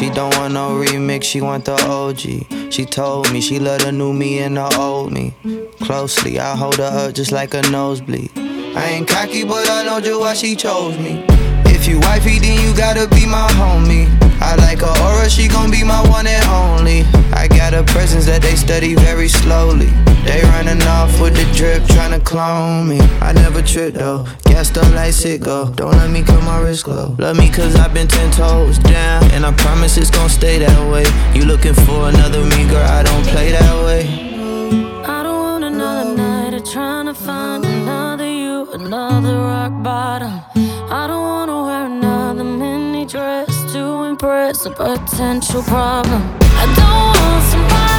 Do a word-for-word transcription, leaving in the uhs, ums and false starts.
She don't want no remix, she want the O G. She told me she love the new me and the old me. Closely, I hold her up just like a nosebleed. I ain't cocky, but I know just why she chose me. If you wifey, then you gotta be my homie. I like her aura, she gon' be my one and only. I got a presence that they study very slowly. They running off with the drip, tryna clone me. I never trip though, gassed up like sicko. Don't let me cut my wrist glow. Love me cause I've been ten toes down, and I promise it's gon' stay that way. You looking for another me, girl, I don't play that way. I don't want another night of trying to find another you, another rock bottom. I don't wanna wear another mini dress to impress a potential problem. I don't want somebody